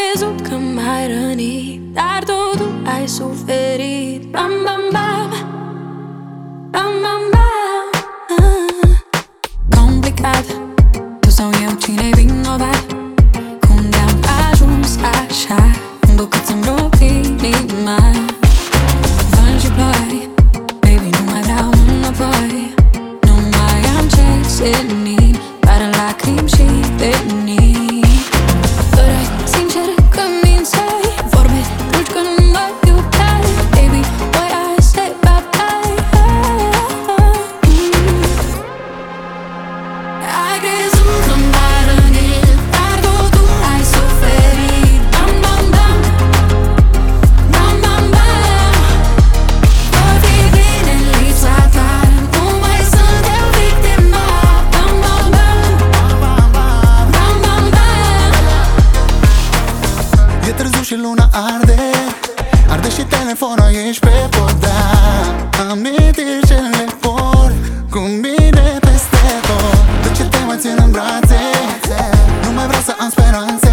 crezut că m-ai rănit, dar totul ai suferit. Bam, bam, bam, bam, bam, bam. Complicat, tu sau eu, cine-i vinovat? Cum de-am ajuns așa, încât să-mi rup inima? Vânt și ploi, baby, nu mai vreau înapoi. Nu mai am ce seni, doar lacrimi și venii. Păreai sincer că mințeai, vorbe dulci că nu mă iubeai. Baby, boy, I say bye-bye. Ai crezut că m-ai rănit, dar totul ai suferit. Bam, bam, bam, bam, bam, bam. Vor fi bine în lipsa ta, nu mai sunt eu victima. Bam, bam, bam, bam, bam, bam. E târziu și luna arde, arde și telefonul, ești pe podea. Amintiri ce le por cu mine peste tot. De ce te mai țin în brațe? Nu mai vreau să am speranțe.